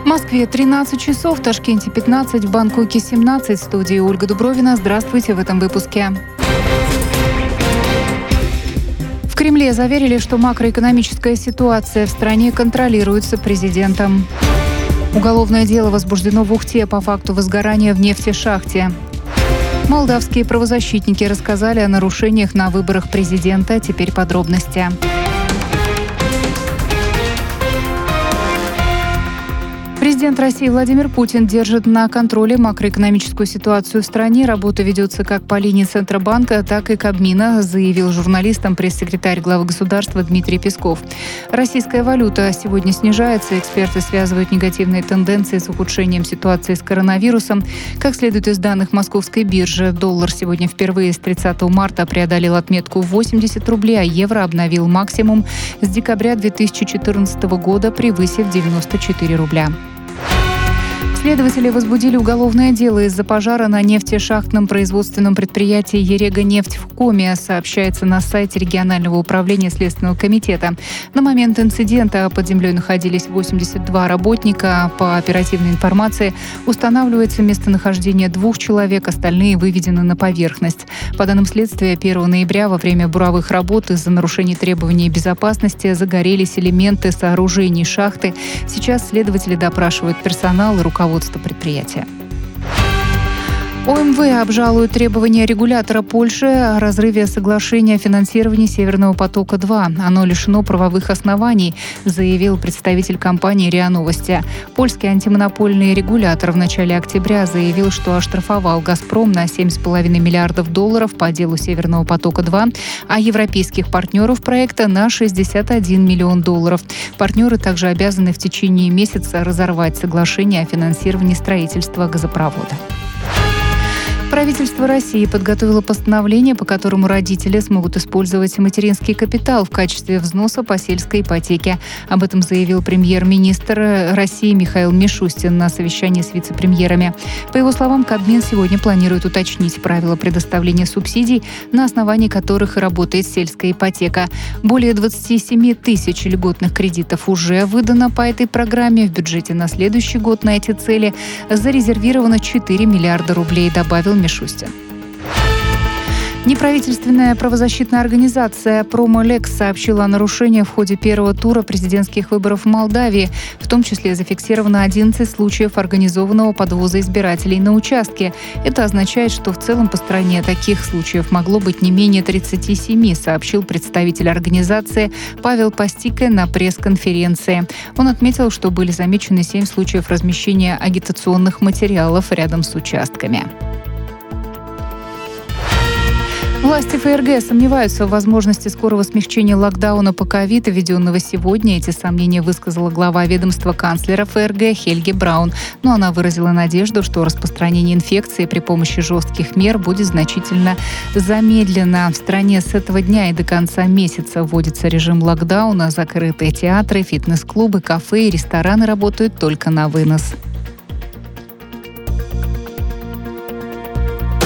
В Москве 13 часов, в Ташкенте 15, в Бангкоке 17. В студии Ольга Дубровина. Здравствуйте в этом выпуске. В Кремле заверили, что макроэкономическая ситуация в стране контролируется президентом. Уголовное дело возбуждено в Ухте по факту возгорания в нефтешахте. Молдавские правозащитники рассказали о нарушениях на выборах президента. Теперь подробности. Президент России Владимир Путин держит на контроле макроэкономическую ситуацию в стране. Работа ведется как по линии Центробанка, так и Кабмина, заявил журналистам пресс-секретарь главы государства Дмитрий Песков. Российская валюта сегодня снижается. Эксперты связывают негативные тенденции с ухудшением ситуации с коронавирусом. Как следует из данных Московской биржи, доллар сегодня впервые с 30 марта преодолел отметку 80 рублей, а евро обновил максимум с декабря 2014 года, превысив 94 рубля. Следователи возбудили уголовное дело из-за пожара на нефтешахтном производственном предприятии «Ерега-нефть» в Коми, сообщается на сайте регионального управления Следственного комитета. На момент инцидента под землей находились 82 работника. По оперативной информации устанавливается местонахождение 2 человек, остальные выведены на поверхность. По данным следствия, 1 ноября во время буровых работ из-за нарушений требований безопасности загорелись элементы сооружений шахты. Сейчас следователи допрашивают персонал и руководство предприятия. ОМВ обжалует требования регулятора Польши о разрыве соглашения о финансировании «Северного потока-2». Оно лишено правовых оснований, заявил представитель компании РИА Новости. Польский антимонопольный регулятор в начале октября заявил, что оштрафовал «Газпром» на $7,5 миллиардов по делу «Северного потока-2», а европейских партнеров проекта на $61 миллион. Партнеры также обязаны в течение месяца разорвать соглашение о финансировании строительства газопровода. Правительство России подготовило постановление, по которому родители смогут использовать материнский капитал в качестве взноса по сельской ипотеке. Об этом заявил премьер-министр России Михаил Мишустин на совещании с вице-премьерами. По его словам, Кабмин сегодня планирует уточнить правила предоставления субсидий, на основании которых и работает сельская ипотека. Более 27 тысяч льготных кредитов уже выдано по этой программе. В бюджете на следующий год на эти цели зарезервировано 4 миллиарда рублей, добавил Мишустин. Неправительственная правозащитная организация «Промо-Лекс» сообщила о нарушениях в ходе первого тура президентских выборов в Молдавии. В том числе зафиксировано 11 случаев организованного подвоза избирателей на участке. Это означает, что в целом по стране таких случаев могло быть не менее 37, сообщил представитель организации Павел Пастике на пресс-конференции. Он отметил, что были замечены 7 случаев размещения агитационных материалов рядом с участками. Власти ФРГ сомневаются в возможности скорого смягчения локдауна по ковид, введенного сегодня. Эти сомнения высказала глава ведомства канцлера ФРГ Хельги Браун. Но она выразила надежду, что распространение инфекции при помощи жестких мер будет значительно замедлено. В стране с этого дня и до конца месяца вводится режим локдауна. Закрытые театры, фитнес-клубы, кафе и рестораны работают только на вынос.